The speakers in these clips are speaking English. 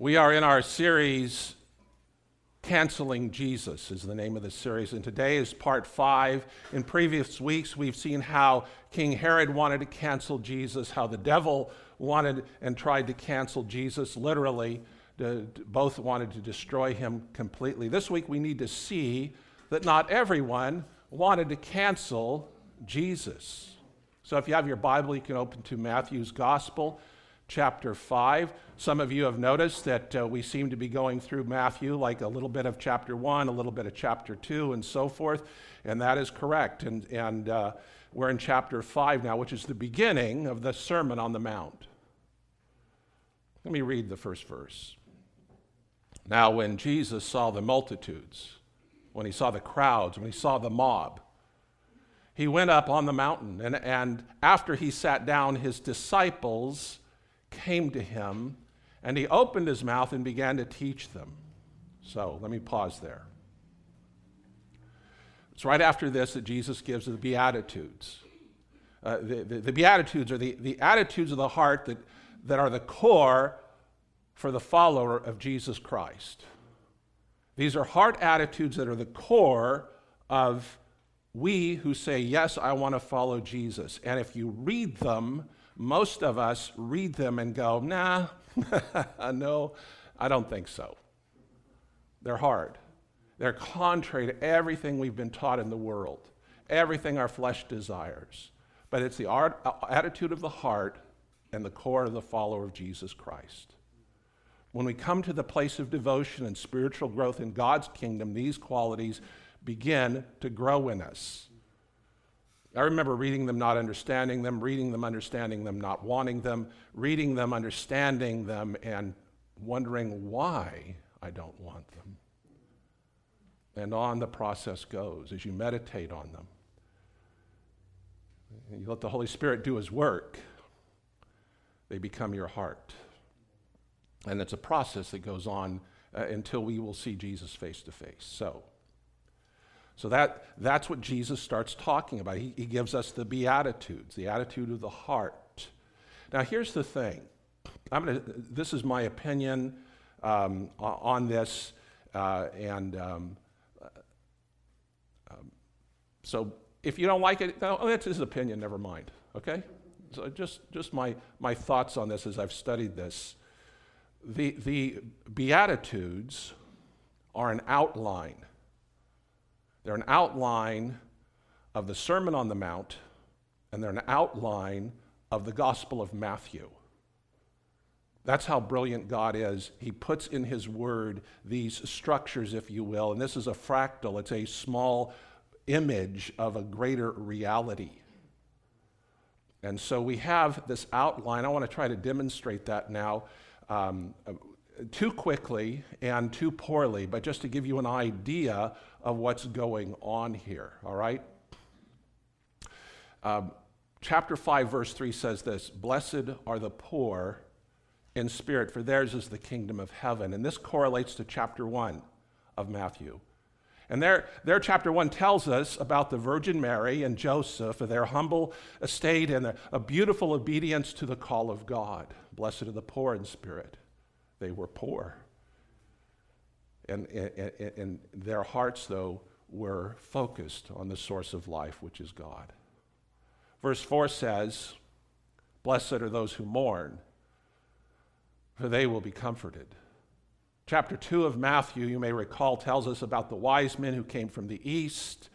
We are in our series, Canceling Jesus is the name of the series, and today is part 5. In previous weeks, we've seen how King Herod wanted to cancel Jesus, how the devil wanted and tried to cancel Jesus, literally. Both wanted to destroy him completely. This week, we need to see that not everyone wanted to cancel Jesus. So if you have your Bible, you can open to Matthew's Gospel, chapter 5. Some of you have noticed that we seem to be going through Matthew like a little bit of chapter 1, a little bit of chapter 2, and so forth, and that is correct. And we're in chapter 5 now, which is the beginning of the Sermon on the Mount. Let me read the first verse. Now when Jesus saw the multitudes, when he saw the crowds, when he saw the mob, he went up on the mountain, and after he sat down, his disciples came to him, and he opened his mouth and began to teach them. So let me pause there. It's right after this that Jesus gives the Beatitudes. The Beatitudes are the attitudes of the heart that are the core for the follower of Jesus Christ. These are heart attitudes that are the core of we who say, yes, I want to follow Jesus. And if you read them, most of us read them and go, nah, no, I don't think so. They're hard. They're contrary to everything we've been taught in the world, everything our flesh desires. But it's the attitude of the heart and the core of the follower of Jesus Christ. When we come to the place of devotion and spiritual growth in God's kingdom, these qualities begin to grow in us. I remember reading them, not understanding them, reading them, understanding them, not wanting them, reading them, understanding them, and wondering why I don't want them. And on the process goes as you meditate on them. And you let the Holy Spirit do his work, they become your heart. And it's a process that goes on until we will see Jesus face to face. So that's what Jesus starts talking about. He gives us the Beatitudes, the attitude of the heart. Now, here's the thing. This is my opinion on this, so if you don't like it, no, that's his opinion, never mind, okay? So just my thoughts on this as I've studied this. The Beatitudes are an outline. They're an outline of the Sermon on the Mount, and they're an outline of the Gospel of Matthew. That's how brilliant God is. He puts in his word these structures, if you will, and this is a fractal. It's a small image of a greater reality. And so we have this outline. I want to try to demonstrate that now. Too quickly and too poorly, but just to give you an idea of what's going on here, all right? Chapter 5, verse 3 says this, "Blessed are the poor in spirit, for theirs is the kingdom of heaven." And this correlates to chapter 1 of Matthew. And their chapter 1 tells us about the Virgin Mary and Joseph, their humble estate and a beautiful obedience to the call of God. Blessed are the poor in spirit. They were poor. And their hearts, though, were focused on the source of life, which is God. Verse 4 says, "Blessed are those who mourn, for they will be comforted." Chapter 2 of Matthew, you may recall, tells us about the wise men who came from the east.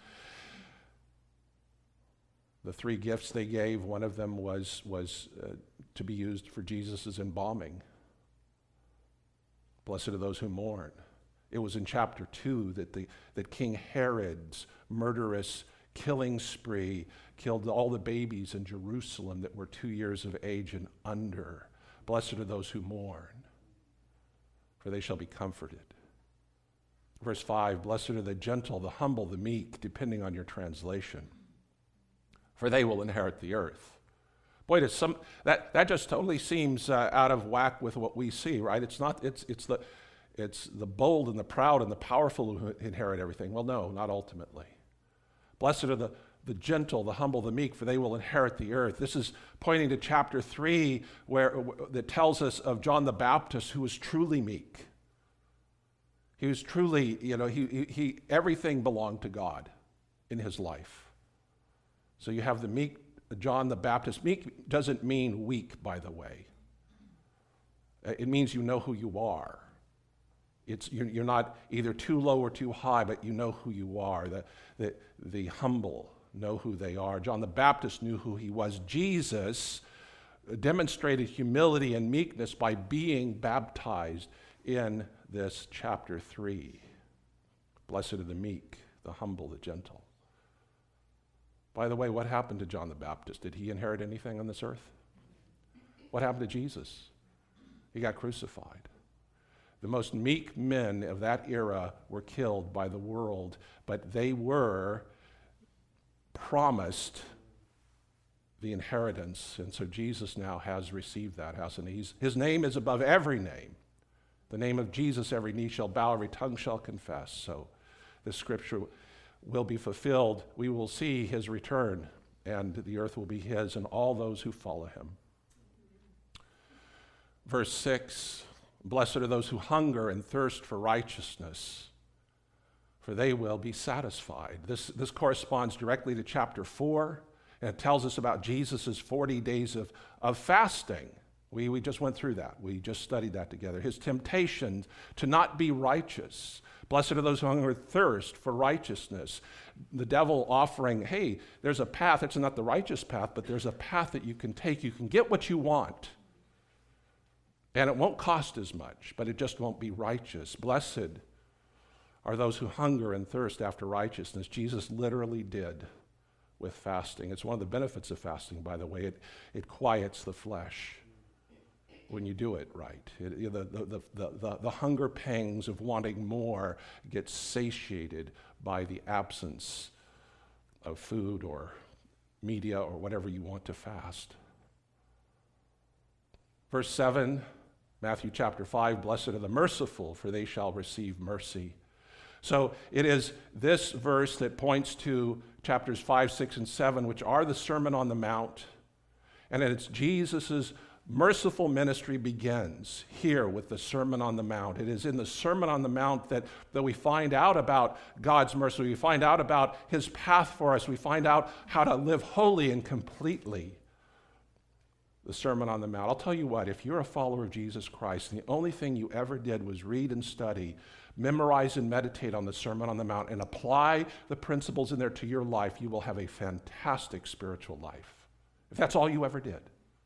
The 3 gifts they gave, one of them was to be used for Jesus' embalming. Blessed are those who mourn. It was in chapter 2 that King Herod's murderous killing spree killed all the babies in Jerusalem that were 2 years of age and under. Blessed are those who mourn, for they shall be comforted. Verse 5, "Blessed are the gentle, the humble, the meek," depending on your translation, "for they will inherit the earth." Boy, that just totally seems out of whack with what we see, right? It's the bold and the proud and the powerful who inherit everything. Well, no, not ultimately. Blessed are the gentle, the humble, the meek, for they will inherit the earth. This is pointing to chapter 3, that tells us of John the Baptist, who was truly meek. He was truly, he everything belonged to God in his life. So you have the meek John the Baptist. Meek doesn't mean weak, by the way. It means you know who you are. You're not either too low or too high, but you know who you are. The humble know who they are. John the Baptist knew who he was. Jesus demonstrated humility and meekness by being baptized in this chapter 3. Blessed are the meek, the humble, the gentle. By the way, what happened to John the Baptist? Did he inherit anything on this earth? What happened to Jesus? He got crucified. The most meek men of that era were killed by the world, but they were promised the inheritance, and so Jesus now has received that, hasn't he? His name is above every name. The name of Jesus, every knee shall bow, every tongue shall confess. So this scripture will be fulfilled. We will see his return, and the earth will be his and all those who follow him. Verse 6, blessed are those who hunger and thirst for righteousness, for they will be satisfied. This corresponds directly to chapter 4, and it tells us about Jesus' 40 days of fasting. We just went through that. We just studied that together. His temptation to not be righteous. Blessed are those who hunger and thirst for righteousness. The devil offering, hey, there's a path. It's not the righteous path, but there's a path that you can take. You can get what you want. And it won't cost as much, but it just won't be righteous. Blessed are those who hunger and thirst after righteousness. Jesus literally did with fasting. It's one of the benefits of fasting, by the way. It quiets the flesh when you do it right. The hunger pangs of wanting more get satiated by the absence of food or media or whatever you want to fast. Verse 7, Matthew chapter 5, blessed are the merciful, for they shall receive mercy. So it is this verse that points to chapters 5, 6, and 7, which are the Sermon on the Mount. And it's Jesus' merciful ministry begins here with the Sermon on the Mount. It is in the Sermon on the Mount that we find out about God's mercy. We find out about his path for us. We find out how to live wholly and completely. The Sermon on the Mount. I'll tell you what, if you're a follower of Jesus Christ, and the only thing you ever did was read and study, memorize and meditate on the Sermon on the Mount, and apply the principles in there to your life, you will have a fantastic spiritual life. If that's all you ever did.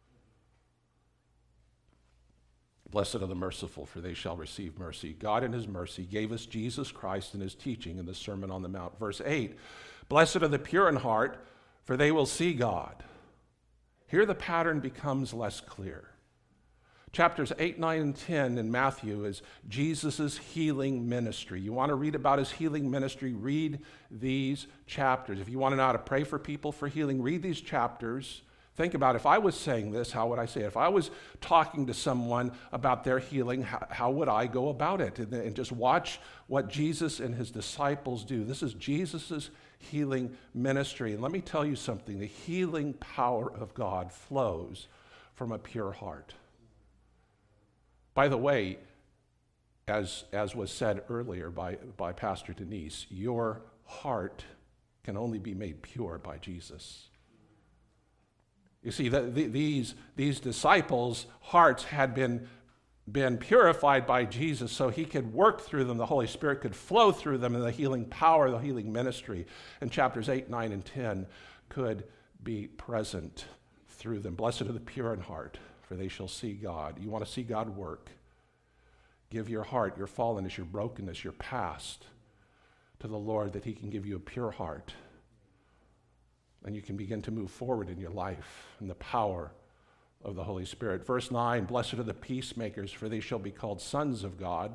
Blessed are the merciful, for they shall receive mercy. God in his mercy gave us Jesus Christ and his teaching in the Sermon on the Mount. Verse 8, blessed are the pure in heart, for they will see God. Here the pattern becomes less clear. Chapters 8, 9, and 10 in Matthew is Jesus' healing ministry. You want to read about his healing ministry, read these chapters. If you want to know how to pray for people for healing, read these chapters. Think about, if I was saying this, how would I say it? If I was talking to someone about their healing, how would I go about it? And just watch what Jesus and his disciples do. This is Jesus' healing ministry. And let me tell you something. The healing power of God flows from a pure heart. By the way, as was said earlier by Pastor Denise, your heart can only be made pure by Jesus. You see, these disciples' hearts had been purified by Jesus so he could work through them. The Holy Spirit could flow through them, and the healing power, the healing ministry in chapters 8, 9, and 10 could be present through them. Blessed are the pure in heart, for they shall see God. You want to see God work? Give your heart, your fallenness, your brokenness, your past to the Lord, that he can give you a pure heart. And you can begin to move forward in your life in the power of the Holy Spirit. Verse 9, blessed are the peacemakers, for they shall be called sons of God.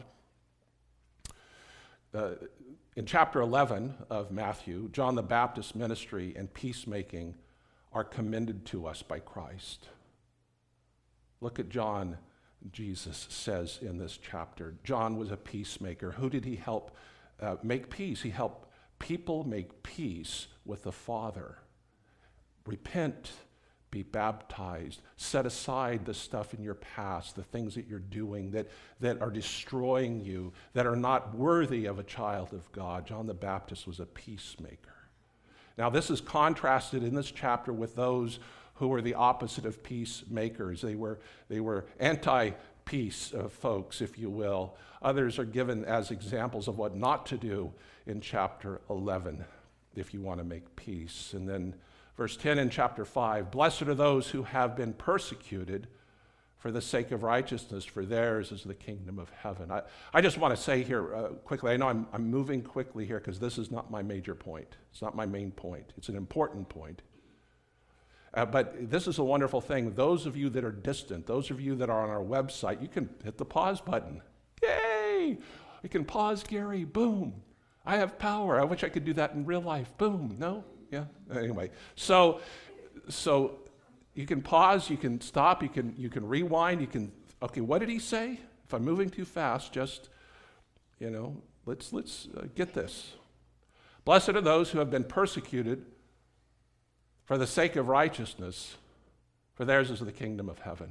In chapter 11 of Matthew, John the Baptist's ministry and peacemaking are commended to us by Christ. Look at John, Jesus says in this chapter. John was a peacemaker. Who did he help make peace? He helped people make peace with the Father. Repent, be baptized, set aside the stuff in your past, the things that you're doing that are destroying you, that are not worthy of a child of God. John the Baptist was a peacemaker. Now, this is contrasted in this chapter with those who were the opposite of peacemakers. They were anti-peace folks, if you will. Others are given as examples of what not to do in chapter 11 if you want to make peace. And then verse 10 in chapter 5, blessed are those who have been persecuted for the sake of righteousness, for theirs is the kingdom of heaven. I just want to say here quickly, I know I'm moving quickly here because this is not my major point. It's not my main point. It's an important point. But this is a wonderful thing. Those of you that are distant, those of you that are on our website, you can hit the pause button. Yay! You can pause, Gary. Boom. I have power. I wish I could do that in real life. Boom. No? Yeah? Anyway. So you can pause, you can stop, you can rewind, you can, okay, what did he say? If I'm moving too fast, just, let's get this. Blessed are those who have been persecuted for the sake of righteousness, for theirs is the kingdom of heaven.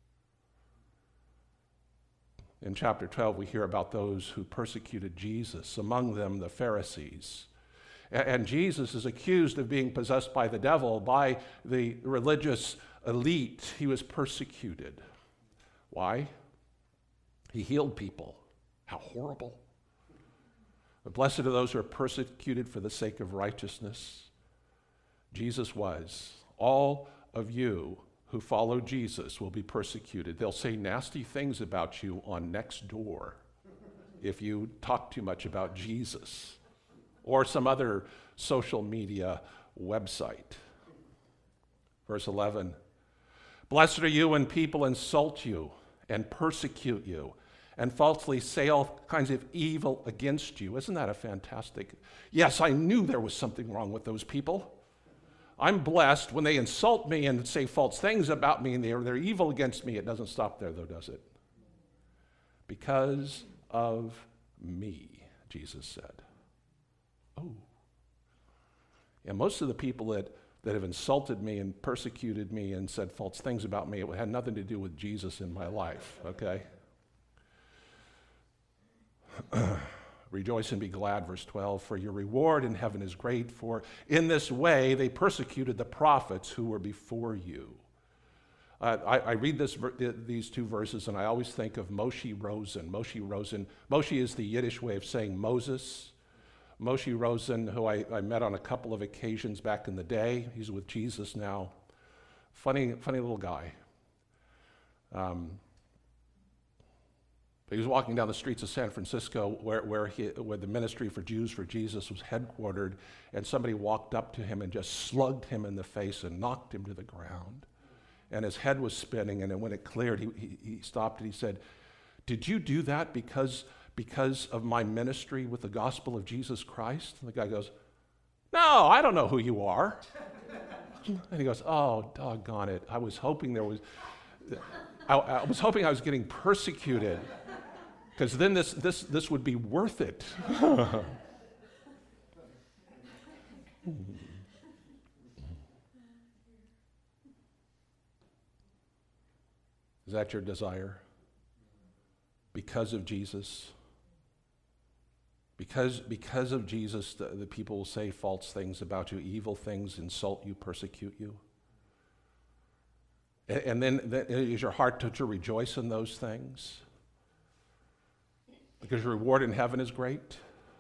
In chapter 12, we hear about those who persecuted Jesus, among them the Pharisees. And Jesus is accused of being possessed by the devil, by the religious elite. He was persecuted. Why? He healed people. How horrible. But blessed are those who are persecuted for the sake of righteousness. Jesus was. All of you who follow Jesus will be persecuted. They'll say nasty things about you on Nextdoor if you talk too much about Jesus or some other social media website. Verse 11, blessed are you when people insult you and persecute you and falsely say all kinds of evil against you. Isn't that a fantastic? Yes, I knew there was something wrong with those people. I'm blessed when they insult me and say false things about me and they're evil against me. It doesn't stop there, though, does it? Because of me, Jesus said. Oh. Yeah, most of the people that have insulted me and persecuted me and said false things about me, it had nothing to do with Jesus in my life, okay? Rejoice and be glad, verse 12, for your reward in heaven is great, for in this way they persecuted the prophets who were before you. I read these two verses and I always think of Moshe Rosen. Moshe is the Yiddish way of saying Moses. Moshe Rosen, who I met on a couple of occasions back in the day. He's with Jesus now. Funny little guy. He was walking down the streets of San Francisco where the Ministry for Jews for Jesus was headquartered, and somebody walked up to him and just slugged him in the face and knocked him to the ground. And his head was spinning, and then when it cleared, he stopped and he said, did you do that because of my ministry with the gospel of Jesus Christ? And the guy goes, no, I don't know who you are. And he goes, oh, doggone it. I was hoping I was getting persecuted, because then this would be worth it. Is that your desire? Because of Jesus? Because of Jesus, the people will say false things about you, evil things, insult you, persecute you. And then is your heart to rejoice in those things? Because your reward in heaven is great?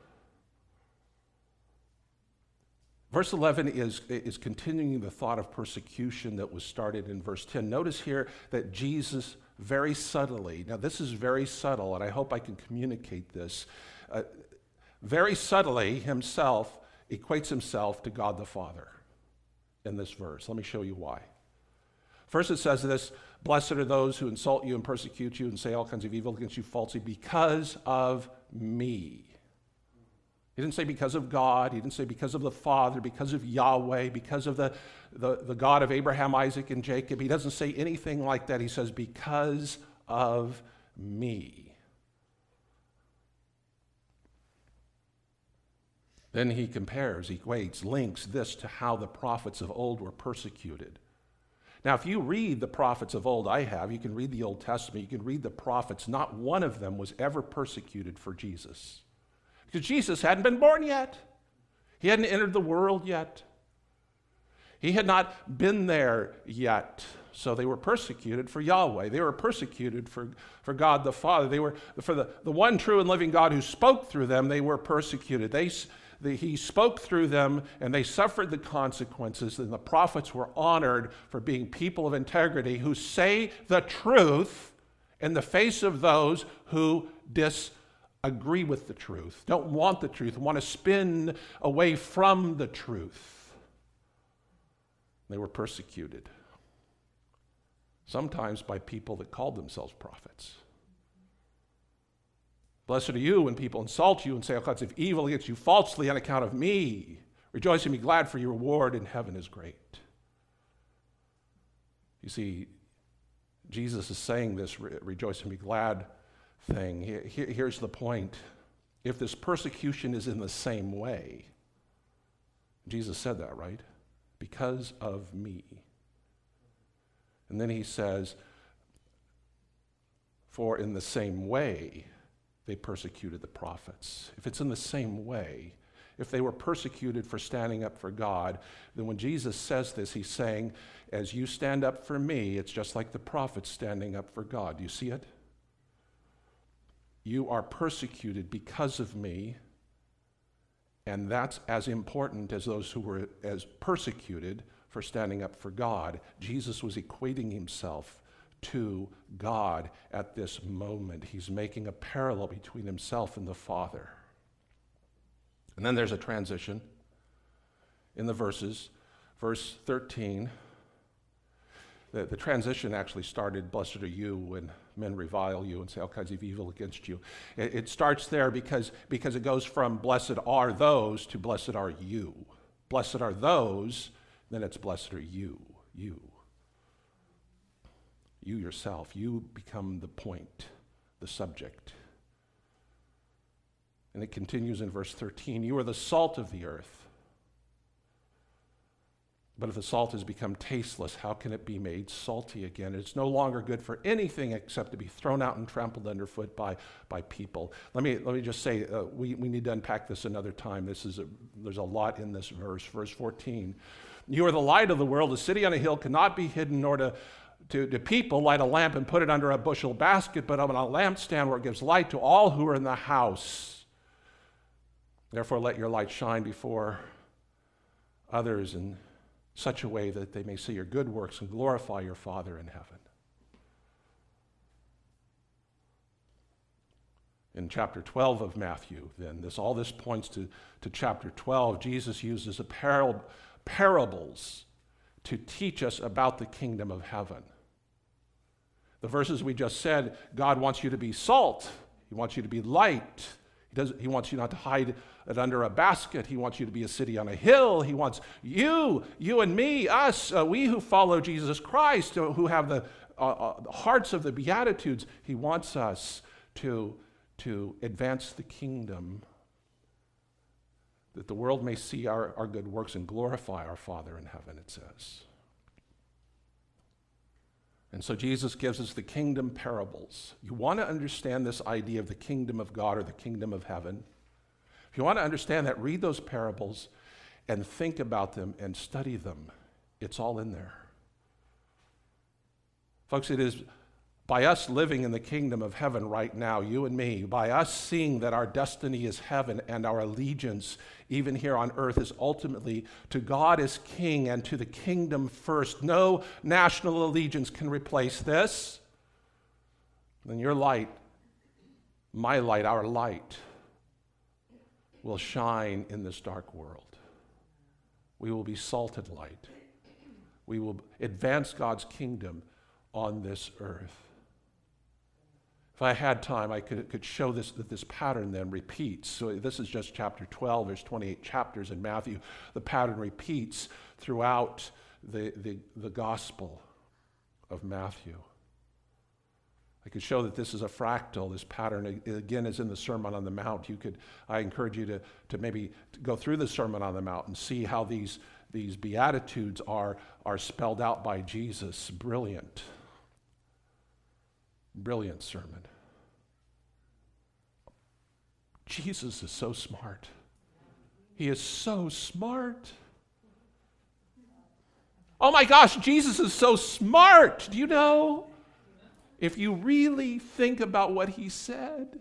Verse 11 is continuing the thought of persecution that was started in verse 10. Notice here that Jesus very subtly, now this is very subtle, and I hope I can communicate this, very subtly himself equates himself to God the Father in this verse. Let me show you why. First it says this, blessed are those who insult you and persecute you and say all kinds of evil against you falsely because of me. He didn't say because of God. He didn't say because of the Father, because of Yahweh, because of the God of Abraham, Isaac, and Jacob. He doesn't say anything like that. He says because of me. Then he compares, equates, links this to how the prophets of old were persecuted. Now, if you read the prophets of old, I have, you can read the Old Testament, you can read the prophets, not one of them was ever persecuted for Jesus. Because Jesus hadn't been born yet. He hadn't entered the world yet. He had not been there yet. So they were persecuted for Yahweh. They were persecuted for God the Father. They were for the one true and living God who spoke through them. They were persecuted. He spoke through them, and they suffered the consequences. And the prophets were honored for being people of integrity who say the truth in the face of those who disagree with the truth, don't want the truth, want to spin away from the truth. They were persecuted, sometimes by people that called themselves prophets. Blessed are you when people insult you and say all kinds of evil against you falsely on account of me. Rejoice and be glad, for your reward in heaven is great. You see, Jesus is saying this rejoice and be glad thing. Here's the point. If this persecution is in the same way, Jesus said that, right? Because of me. And then he says, for in the same way, they persecuted the prophets. If it's in the same way, if they were persecuted for standing up for God, then when Jesus says this, he's saying, as you stand up for me, it's just like the prophets standing up for God. Do you see it? You are persecuted because of me, and that's as important as those who were as persecuted for standing up for God. Jesus was equating himself to God at this moment. He's making a parallel between himself and the Father. And then there's a transition in the verses. Verse 13, the transition actually started, blessed are you when men revile you and say all kinds of evil against you. It starts there because it goes from blessed are those to blessed are you. Blessed are those, then it's blessed are you. You yourself, you become the point, the subject. And it continues in verse 13, you are the salt of the earth. But if the salt has become tasteless, how can it be made salty again? It's no longer good for anything except to be thrown out and trampled underfoot by people. Let me just say, we need to unpack this another time. There's a lot in this verse. Verse 14, you are the light of the world. A city on a hill cannot be hidden, nor to people light a lamp and put it under a bushel basket, but on a lampstand where it gives light to all who are in the house. Therefore let your light shine before others in such a way that they may see your good works and glorify your Father in heaven. In chapter 12 of Matthew, then, all this points to chapter 12. Jesus uses parables to teach us about the kingdom of heaven. The verses we just said, God wants you to be salt. He wants you to be light. He wants you not to hide it under a basket. He wants you to be a city on a hill. He wants you and me, us, we who follow Jesus Christ, who have the hearts of the Beatitudes. He wants us to advance the kingdom, that the world may see our good works and glorify our Father in heaven, it says. And so Jesus gives us the kingdom parables. You want to understand this idea of the kingdom of God or the kingdom of heaven? If you want to understand that, read those parables and think about them and study them. It's all in there. Folks, it is by us living in the kingdom of heaven right now, you and me, by us seeing that our destiny is heaven and our allegiance, even here on earth, is ultimately to God as King and to the kingdom first. No national allegiance can replace this. Then your light, my light, our light, will shine in this dark world. We will be salted light. We will advance God's kingdom on this earth. If I had time, I could show that this pattern then repeats. So this is just chapter 12. There's 28 chapters in Matthew. The pattern repeats throughout the Gospel of Matthew. I could show that this is a fractal. This pattern, again, is in the Sermon on the Mount. I encourage you to maybe go through the Sermon on the Mount and see how these Beatitudes are spelled out by Jesus. Brilliant. Brilliant sermon. Jesus is so smart. He is so smart. Oh my gosh, Jesus is so smart. Do you know? If you really think about what he said.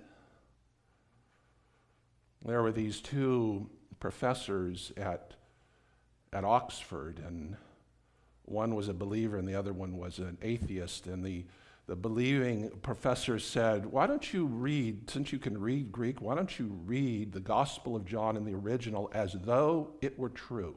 There were these two professors at Oxford, and one was a believer and the other one was an atheist. And the believing professor said, why don't you read, since you can read Greek, why don't you read the Gospel of John in the original as though it were true?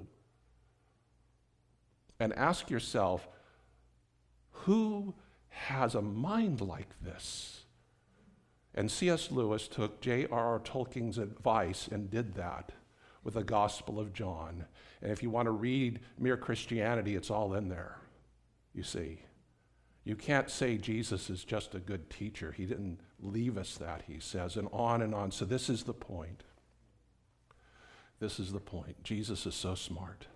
And ask yourself, who has a mind like this? And C.S. Lewis took J.R.R. Tolkien's advice and did that with the Gospel of John. And if you want to read Mere Christianity, it's all in there, you see. You can't say Jesus is just a good teacher. He didn't leave us that, he says, and on and on. So this is the point. This is the point. Jesus is so smart.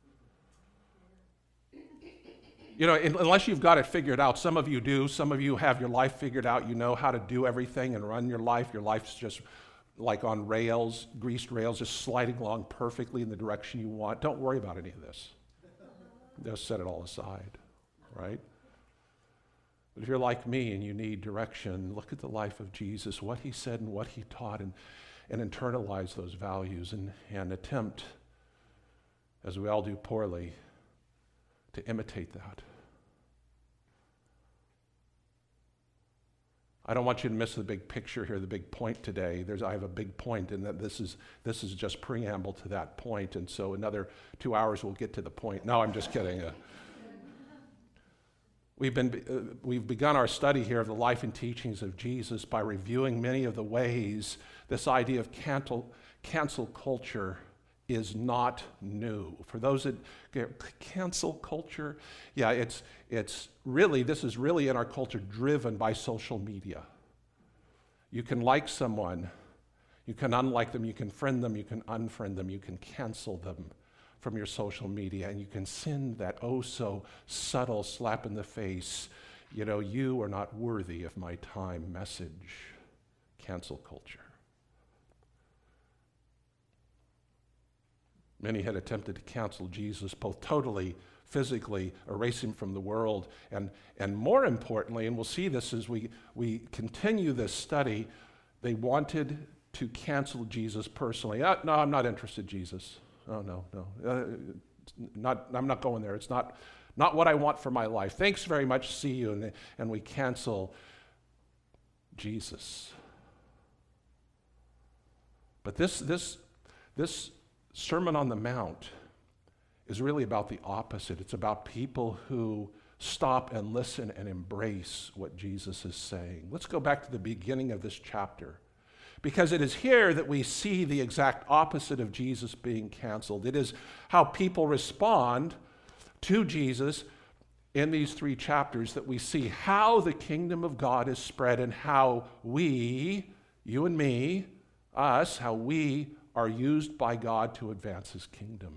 You know, unless you've got it figured out, some of you do, some of you have your life figured out, you know how to do everything and run your life's just like on rails, greased rails, just sliding along perfectly in the direction you want. Don't worry about any of this. Just set it all aside, right? But if you're like me and you need direction, look at the life of Jesus, what he said and what he taught, and internalize those values and attempt, as we all do poorly, to imitate that. I don't want you to miss the big picture here, the big point today. I have a big point, and that this is just preamble to that point. And so another 2 hours we'll get to the point. No, I'm just kidding. We've begun our study here of the life and teachings of Jesus by reviewing many of the ways this idea of cancel culture is not new. For those that cancel culture, yeah, it's really, this is really in our culture driven by social media. You can like someone, you can unlike them, you can friend them, you can unfriend them, you can cancel them from your social media, and you can send that oh so subtle slap in the face, you know, you are not worthy of my time message. Cancel culture. Many had attempted to cancel Jesus, both totally, physically, erase him from the world, and more importantly, and we'll see this as we continue this study, they wanted to cancel Jesus personally. No, I'm not interested, Jesus. Oh, no. I'm not going there. It's not what I want for my life. Thanks very much, see you, and we cancel Jesus. But this Sermon on the Mount is really about the opposite. It's about people who stop and listen and embrace what Jesus is saying. Let's go back to the beginning of this chapter, because it is here that we see the exact opposite of Jesus being canceled. It is how people respond to Jesus in these 3 chapters that we see how the kingdom of God is spread and how we, you and me, us, how we are used by God to advance his kingdom.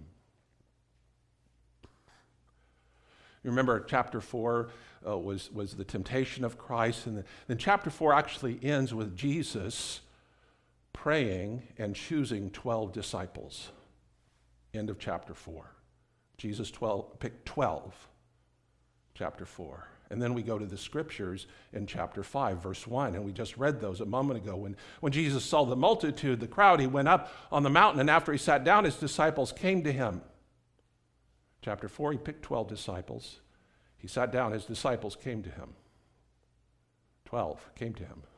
You remember chapter 4 was the temptation of Christ, and then chapter 4 actually ends with Jesus praying and choosing 12 disciples. End of chapter 4. Jesus picked 12, chapter 4. And then we go to the scriptures in chapter 5, verse 1, and we just read those a moment ago. When Jesus saw the multitude, the crowd, he went up on the mountain, and after he sat down, his disciples came to him. Chapter 4, he picked 12 disciples. He sat down, his disciples came to him. 12 came to him.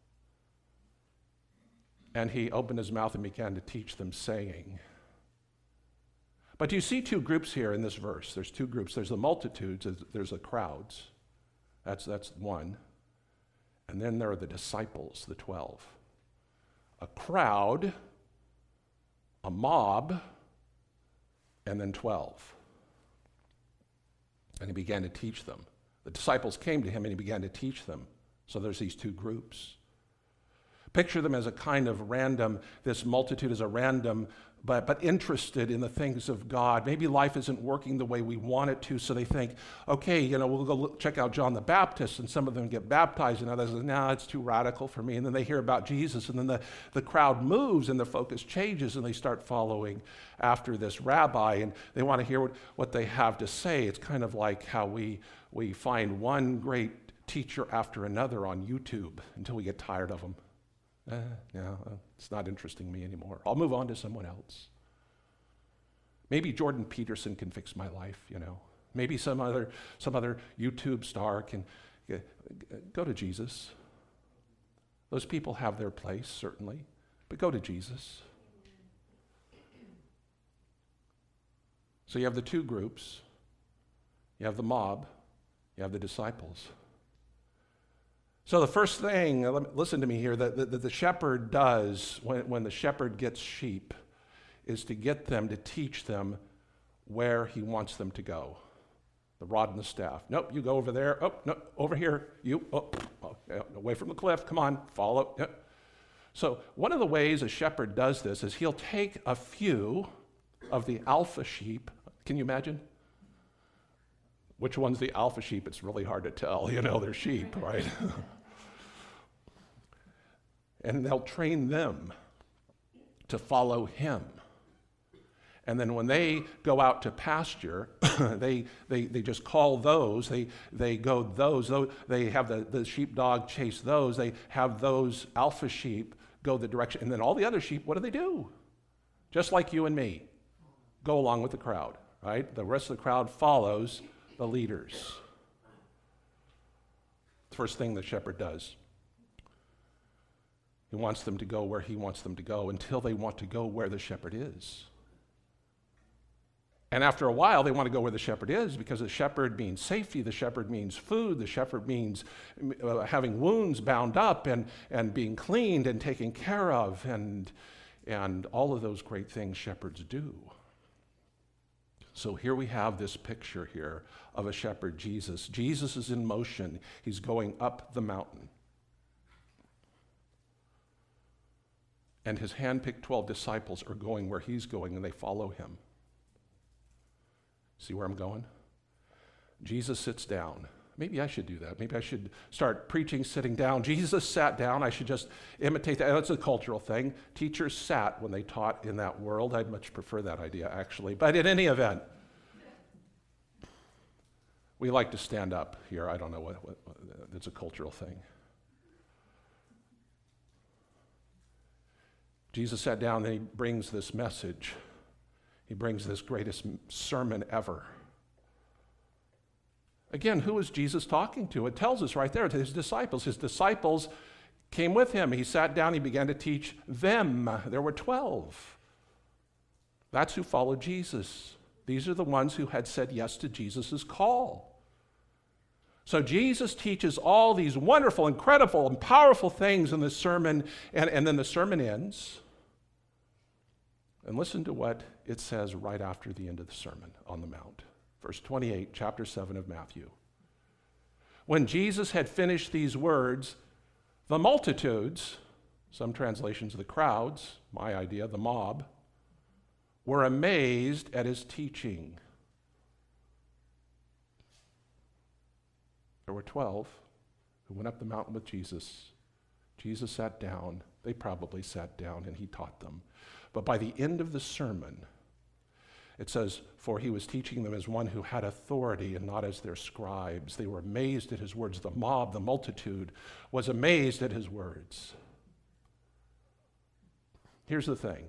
And he opened his mouth and began to teach them, saying. But you see 2 groups here in this verse. There's 2 groups. There's the multitudes, there's the crowds. That's one. And then there are the disciples, the 12. A crowd, a mob, and then 12. And he began to teach them. The disciples came to him and he began to teach them So there's these two groups. Picture them as a kind of random, this multitude is a random, but interested in the things of God. Maybe life isn't working the way we want it to, so they think, okay, we'll go check out John the Baptist, and some of them get baptized, and others say, no, it's too radical for me. And then they hear about Jesus, and then the crowd moves, and the focus changes, and they start following after this rabbi, and they want to hear what they have to say. It's kind of like how we find one great teacher after another on YouTube until we get tired of them. No, it's not interesting me anymore. I'll move on to someone else. Maybe Jordan Peterson can fix my life, Maybe some other YouTube star can go to Jesus. Those people have their place, certainly, but go to Jesus. So you have the two groups. You have the mob. You have the disciples. So the first thing, listen to me here, that the shepherd does when the shepherd gets sheep is to get them, to teach them where he wants them to go. The rod and the staff. Nope, you go over there. Oh, no, over here. You, away from the cliff. Come on, follow. Yep. So one of the ways a shepherd does this is he'll take a few of the alpha sheep. Can you imagine? Which one's the alpha sheep? It's really hard to tell. They're sheep, right? And they'll train them to follow him. And then when they go out to pasture, they just call those, they go those, they have the sheepdog chase those, they have those alpha sheep go the direction, and then all the other sheep, what do? Just like you and me, go along with the crowd, right? The rest of the crowd follows the leaders. The first thing the shepherd does. He wants them to go where he wants them to go until they want to go where the shepherd is. And after a while, they want to go where the shepherd is because the shepherd means safety, the shepherd means food, the shepherd means having wounds bound up and being cleaned and taken care of and all of those great things shepherds do. So here we have this picture here of a shepherd, Jesus. Jesus is in motion. He's going up the mountain. And his handpicked 12 disciples are going where he's going, and they follow him. See where I'm going? Jesus sits down. Maybe I should do that. Maybe I should start preaching sitting down. Jesus sat down. I should just imitate that. That's a cultural thing. Teachers sat when they taught in that world. I'd much prefer that idea, actually. But in any event, we like to stand up here. I don't know what it's a cultural thing. Jesus sat down and he brings this message. He brings this greatest sermon ever. Again, who is Jesus talking to? It tells us right there, to his disciples. His disciples came with him. He sat down, he began to teach them. There were 12. That's who followed Jesus. These are the ones who had said yes to Jesus' call. So Jesus teaches all these wonderful, incredible, and powerful things in this sermon, and then the sermon ends. And listen to what it says right after the end of the Sermon on the Mount. Verse 28, chapter 7 of Matthew. When Jesus had finished these words, the multitudes, some translations the crowds, my idea, the mob, were amazed at his teaching. There were 12 who went up the mountain with Jesus. Jesus sat down. They probably sat down and he taught them. But by the end of the sermon, it says, for he was teaching them as one who had authority and not as their scribes. They were amazed at his words. The mob, the multitude, was amazed at his words. Here's the thing.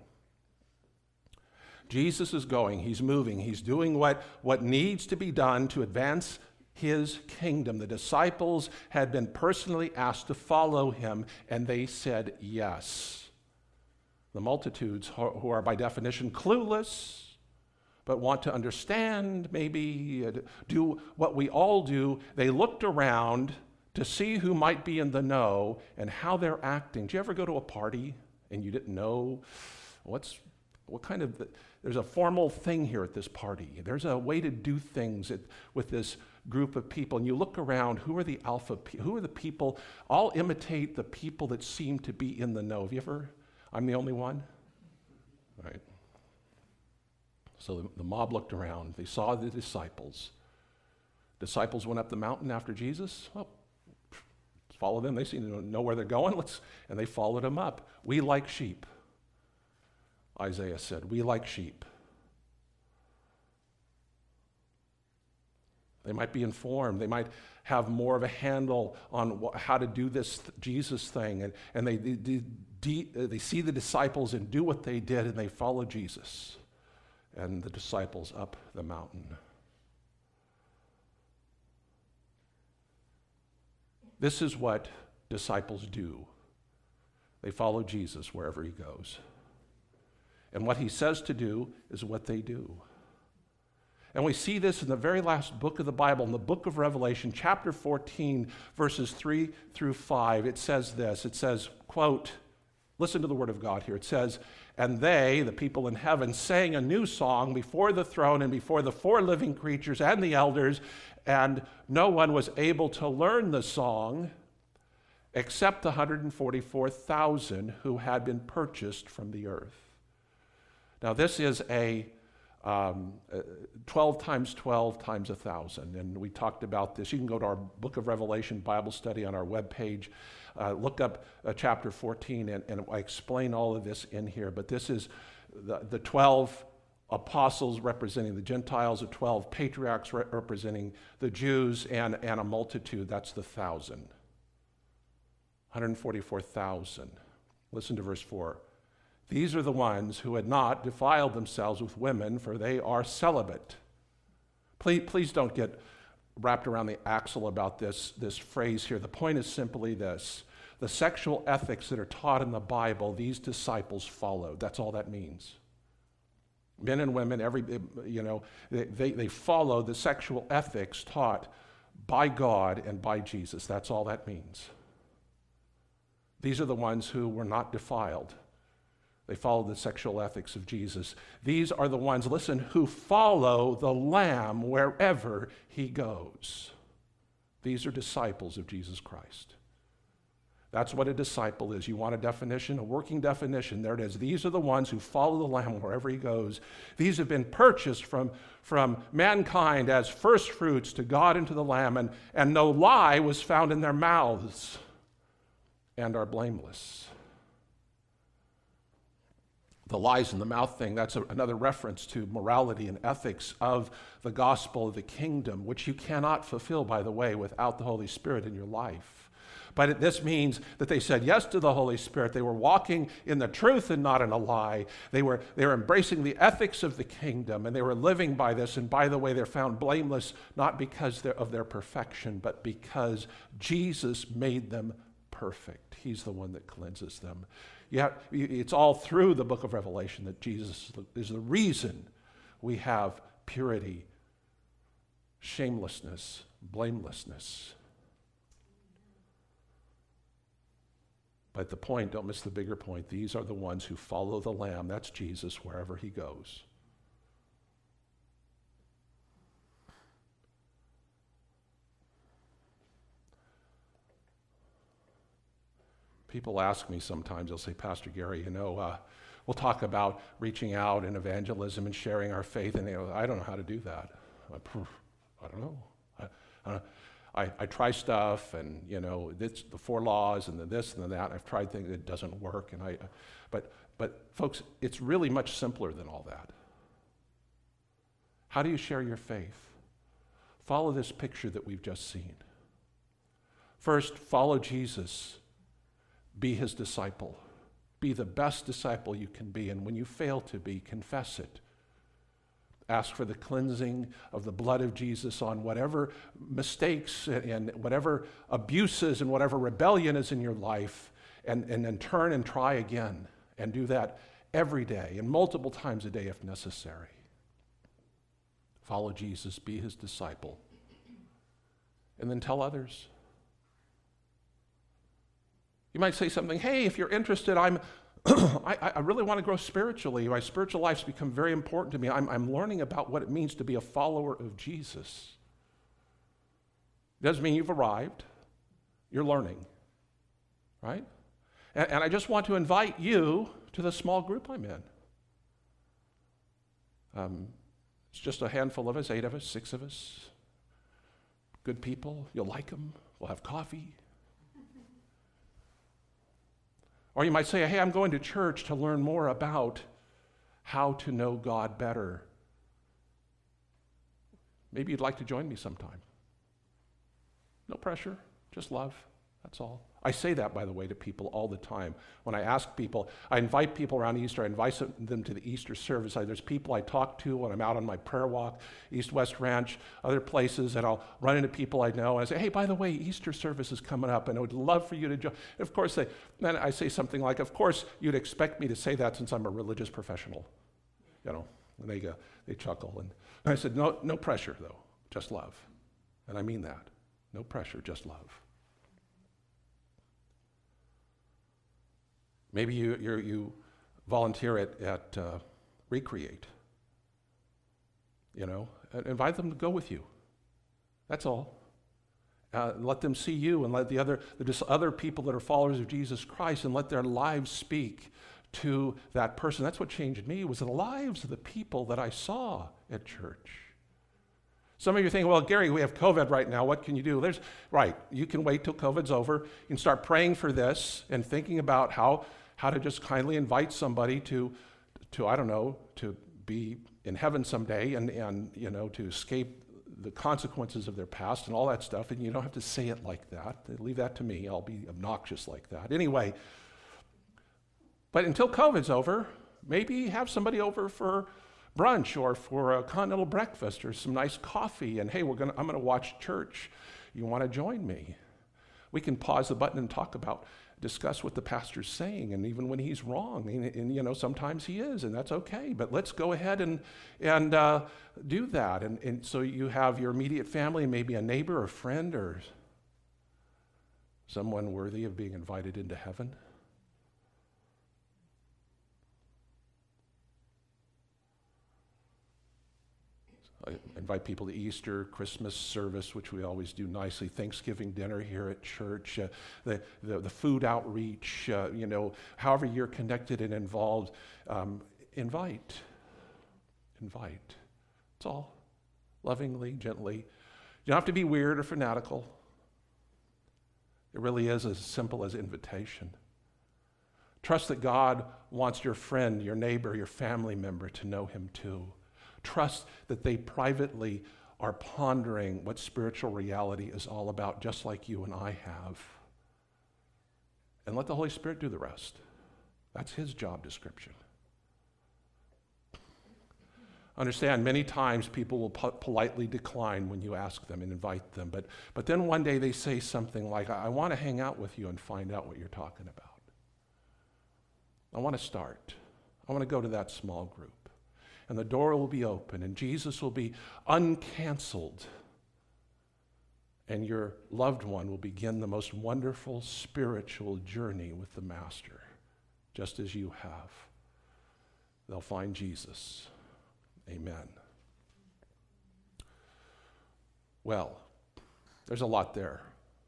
Jesus is going, he's moving, he's doing what needs to be done to advance his kingdom. The disciples had been personally asked to follow him, and they said yes. The multitudes, who are by definition clueless, but want to understand, maybe do what we all do, they looked around to see who might be in the know and how they're acting. Do you ever go to a party and you didn't know there's a formal thing here at this party. There's a way to do things with this group of people, and you look around, who are the alpha, who are the people, all imitate the people that seem to be in the know. Have you ever, I'm the only one? Right. So the mob looked around. They saw the disciples. Disciples went up the mountain after Jesus. Well, follow them. They seem to know where they're going. And they followed him up. We like sheep, Isaiah said. We like sheep. They might be informed. They might have more of a handle on how to do this Jesus thing. And they see the disciples and do what they did, and they follow Jesus and the disciples up the mountain. This is what disciples do. They follow Jesus wherever he goes. And what he says to do is what they do. And we see this in the very last book of the Bible, in the book of Revelation, chapter 14, verses 3 through 5. It says this. It says, quote, listen to the word of God here. It says, and they, the people in heaven, sang a new song before the throne and before the four living creatures and the elders, and no one was able to learn the song except the 144,000 who had been purchased from the earth. Now this is a 12 times 12 times 1,000. And we talked about this. You can go to our Book of Revelation Bible study on our webpage. Look up chapter 14, and I explain all of this in here. But this is the 12 apostles representing the Gentiles, the 12 patriarchs representing the Jews, and a multitude. That's the 1,000. 144,000. Listen to verse 4. These are the ones who had not defiled themselves with women, for they are celibate. Please don't get wrapped around the axle about this phrase here. The point is simply this. The sexual ethics that are taught in the Bible, these disciples followed. That's all that means. Men and women, they follow the sexual ethics taught by God and by Jesus. That's all that means. These are the ones who were not defiled. They follow the sexual ethics of Jesus. These are the ones, listen, who follow the Lamb wherever he goes. These are disciples of Jesus Christ. That's what a disciple is. You want a definition, a working definition? There it is. These are the ones who follow the Lamb wherever he goes. These have been purchased from mankind as first fruits to God and to the Lamb, and no lie was found in their mouths, and are blameless. The lies in the mouth thing, that's another reference to morality and ethics of the gospel of the kingdom, which you cannot fulfill, by the way, without the Holy Spirit in your life. But this means that they said yes to the Holy Spirit. They were walking in the truth and not in a lie. They were embracing the ethics of the kingdom, and they were living by this. And by the way, they're found blameless, not because of their perfection, but because Jesus made them perfect. He's the one that cleanses them. It's all through the book of Revelation that Jesus is the reason we have purity, shamelessness, blamelessness. But the point, don't miss the bigger point, these are the ones who follow the Lamb, that's Jesus, wherever he goes. People ask me sometimes, they'll say, Pastor Gary, we'll talk about reaching out and evangelism and sharing our faith, and they go, I don't know how to do that. I don't know. I try stuff, and it's the 4 laws and the this and the that. I've tried things, it doesn't work, but folks, it's really much simpler than all that. How do you share your faith? Follow this picture that we've just seen. First, follow Jesus. Be his disciple. Be the best disciple you can be, and when you fail to be, confess it. Ask for the cleansing of the blood of Jesus on whatever mistakes and whatever abuses and whatever rebellion is in your life, and then turn and try again, and do that every day and multiple times a day if necessary. Follow Jesus, be his disciple, and then tell others. You might say something, hey, if you're interested, I really want to grow spiritually. My spiritual life's become very important to me. I'm learning about what it means to be a follower of Jesus. Doesn't mean you've arrived. You're learning, right? And I just want to invite you to the small group I'm in. It's just a handful of us, 8 of us, 6 of us. Good people. You'll like them. We'll have coffee. Or you might say, hey, I'm going to church to learn more about how to know God better. Maybe you'd like to join me sometime. No pressure, just love. That's all. I say that, by the way, to people all the time. When I ask people, I invite people around Easter, I invite them to the Easter service. There's people I talk to when I'm out on my prayer walk, East West Ranch, other places, and I'll run into people I know, and I say, hey, by the way, Easter service is coming up, and I would love for you to join. Of course, then I say something like, of course, you'd expect me to say that since I'm a religious professional. And they chuckle. And I said, no pressure, though, just love. And I mean that. No pressure, just love. Maybe you volunteer at Recreate. Invite them to go with you. That's all. Let them see you and let the other people that are followers of Jesus Christ, and let their lives speak to that person. That's what changed me, was the lives of the people that I saw at church. Some of you think, well, Gary, we have COVID right now. What can you do? You can wait till COVID's over. You can start praying for this and thinking about how to just kindly invite somebody to I don't know, to be in heaven someday and to escape the consequences of their past and all that stuff. And you don't have to say it like that. Leave that to me. I'll be obnoxious like that. Anyway, but until COVID's over, maybe have somebody over for brunch or for a continental breakfast or some nice coffee, and hey, I'm going to watch church. You want to join me? We can pause the button and discuss what the pastor's saying, and even when he's wrong, and sometimes he is, and that's okay. But let's go ahead and do that, and so you have your immediate family, maybe a neighbor, or friend, or someone worthy of being invited into heaven. I invite people to Easter, Christmas service, which we always do nicely, Thanksgiving dinner here at church, the food outreach, however you're connected and involved, invite. It's all lovingly, gently. You don't have to be weird or fanatical. It really is as simple as invitation. Trust that God wants your friend, your neighbor, your family member to know him too. Trust that they privately are pondering what spiritual reality is all about, just like you and I have. And let the Holy Spirit do the rest. That's his job description. Understand, many times people will politely decline when you ask them and invite them, but then one day they say something like, I want to hang out with you and find out what you're talking about. I want to start. I want to go to that small group. And the door will be open, and Jesus will be uncanceled, and your loved one will begin the most wonderful spiritual journey with the Master, just as you have. They'll find Jesus. Amen. Well, there's a lot there.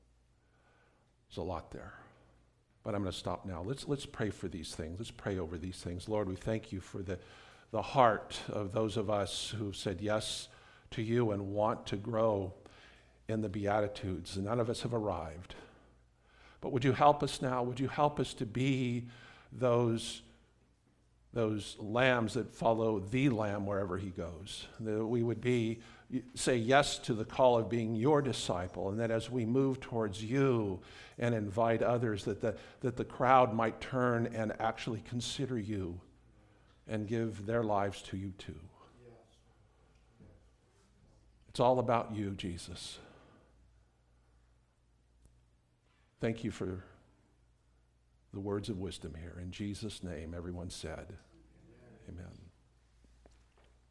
But I'm going to stop now. Let's pray for these things. Let's pray over these things. Lord, we thank you for the heart of those of us who've said yes to you and want to grow in the Beatitudes. And none of us have arrived. But would you help us now? Would you help us to be those lambs that follow the Lamb wherever he goes? That we would say yes to the call of being your disciple, and that as we move towards you and invite others, that the crowd might turn and actually consider you and give their lives to you too. It's all about you, Jesus. Thank you for the words of wisdom here. In Jesus' name, everyone said, amen.